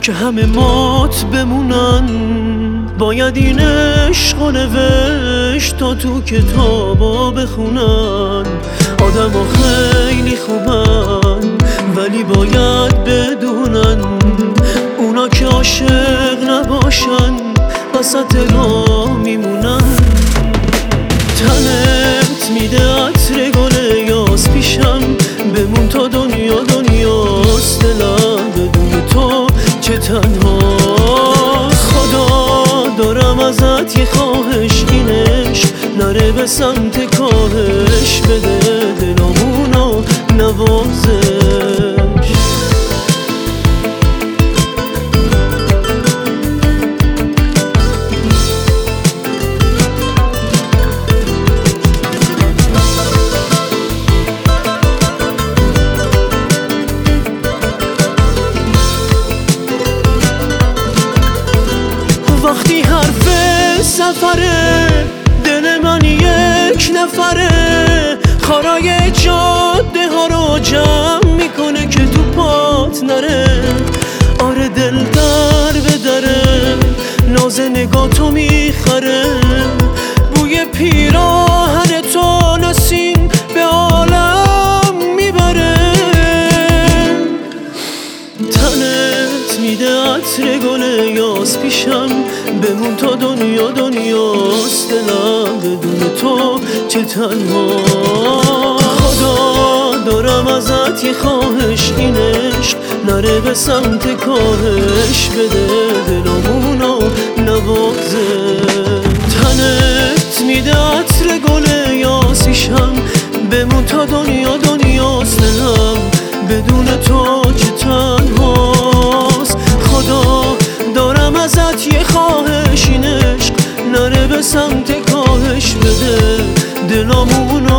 که همه مات بمونن. باید این عشق و نوشت تا تو کتابا بخونن. آدما خیلی خوبن ولی باید بدونن اونا که عاشق نباشن وسط راه میمونن. تنت میده عطر گل یاس پیشم، بمون تا دنیا دنیاست. دلم بدون تو چه تنهاست. خدا دارم ازت یه خواهش، این عشق نره به سمت کاهش. بده دلامونو نوازش. وقتی حرف سفره دل من یک نفره، خارای جاده ها رو جمع میکنه که تو پات نره. آره دل در به دره، ناز نگاه تو میخره. بوی پیراهن تو نسیم به عالم میبره. تنت میده عطر گل یاس پیشم، بمون تا دنیا دنیاست. دلم بدون تو چه تنها. خدا دارم ازت یه خواهش، این عشق نره به سمت کاهش. بده دلامونو نوازه. تنت میده عطر گل یاس پیشم، بمون تا دنیا دنیاست. دلم بدون تو چه تنهاست. خدا دارم ازت یه خواهش، این عشق نره به سمت کاهش. بده دلامونو